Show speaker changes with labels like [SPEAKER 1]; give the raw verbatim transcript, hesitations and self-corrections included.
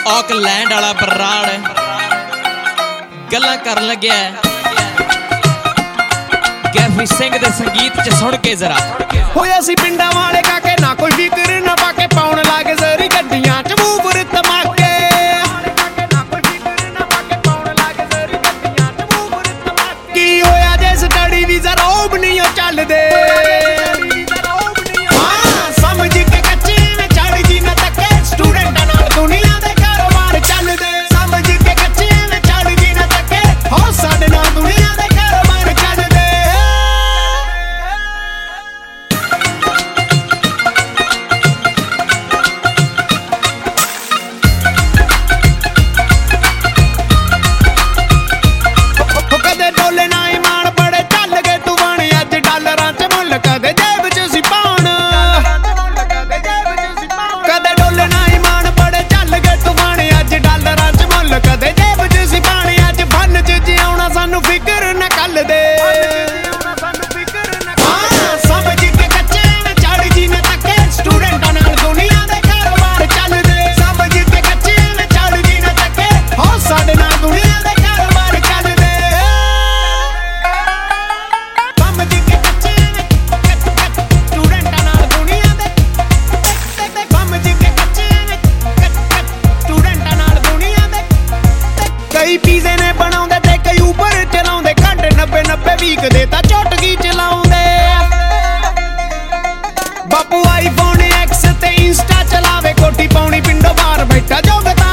[SPEAKER 1] Auckland वाला बराड़ गल्लां करन लग्या गैफी सिंह दे संगीत च सुन के जरा
[SPEAKER 2] होया सी पिंडा वाले काके ना कोई फिक्र ना पाके पाउन लागे जरी गड्डियां च मूवर धमाके की होया जे स्टडी वीजा रोब नहीं चल दे पीजे ने बनाउंदे ते कई ऊपर चलाउंदे घंटे नब्बे नब्बे वीक दे ता चोटकी चलाउंदे बापू आईफोन एक्स ते इंस्टा चलावे कोठी पाउनी पिंडो बाहर बैठा जोग